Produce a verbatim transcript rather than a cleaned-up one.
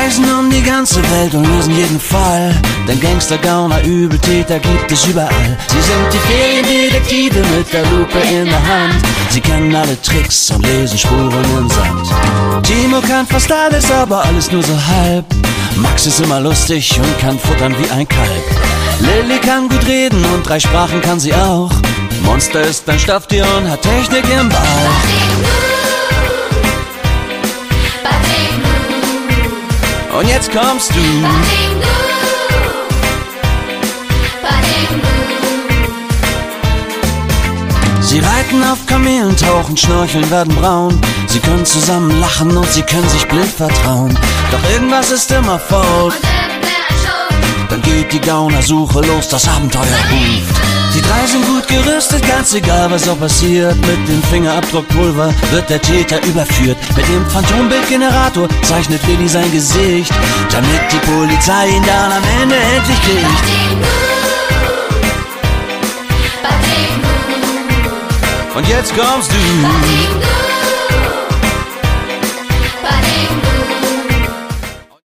reisen um die ganze Welt und lösen jeden Fall. Denn Gangster, Gauner, Übeltäter gibt es überall. Sie sind die Feriendetektive mit der Lupe in der Hand. Sie kennen alle Tricks und lesen Spuren im Sand. Timo kann fast alles, aber alles nur so halb. Max ist immer lustig und kann futtern wie ein Kalb. Lilly kann gut reden und drei Sprachen kann sie auch. Monster ist ein Stofftier und hat Technik im Bauch. Und jetzt kommst du. Sie reiten auf Kamelen, tauchen, schnorcheln, werden braun. Sie können zusammen lachen und sie können sich blind vertrauen. Doch irgendwas ist immer faul. Dann geht die Gaunersuche los, das Abenteuer ruft. Die drei sind gut gerüstet, ganz egal was auch passiert. Mit dem Fingerabdruckpulver wird der Täter überführt. Mit dem Phantombildgenerator zeichnet Lilly sein Gesicht, damit die Polizei ihn dann am Ende endlich kriegt. Und jetzt kommst du.